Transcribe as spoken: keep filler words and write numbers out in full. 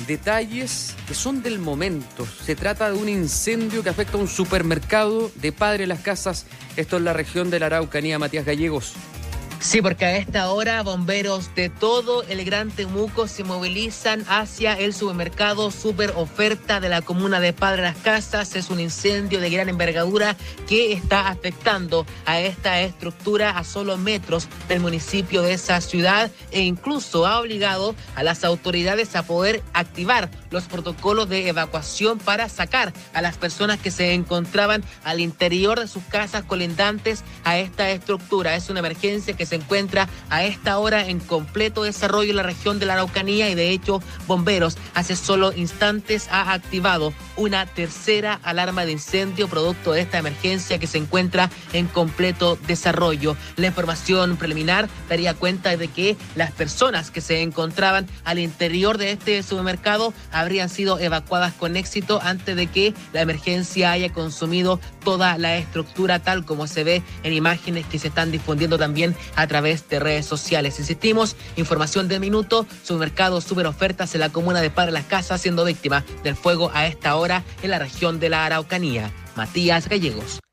detalles que son del momento. Se trata de un incendio que afecta a un supermercado de Padre Las Casas. Esto es la región de la Araucanía. Matías Gallegos. Sí, porque a esta hora bomberos de todo el Gran Temuco se movilizan hacia el supermercado Super Oferta de la comuna de Padre Las Casas. Es un incendio de gran envergadura que está afectando a esta estructura a solo metros del municipio de esa ciudad e incluso ha obligado a las autoridades a poder activar los protocolos de evacuación para sacar a las personas que se encontraban al interior de sus casas colindantes a esta estructura. Es una emergencia que se encuentra a esta hora en completo desarrollo en la región de la Araucanía y de hecho Bomberos hace solo instantes ha activado una tercera alarma de incendio producto de esta emergencia que se encuentra en completo desarrollo. La información preliminar daría cuenta de que las personas que se encontraban al interior de este supermercado habrían sido evacuadas con éxito antes de que la emergencia haya consumido toda la estructura tal como se ve en imágenes que se están difundiendo también a través de redes sociales. Insistimos, información de minuto, supermercado Super Ofertas en la comuna de Padre Las Casas siendo víctima del fuego a esta hora en la región de la Araucanía. Matías Gallegos.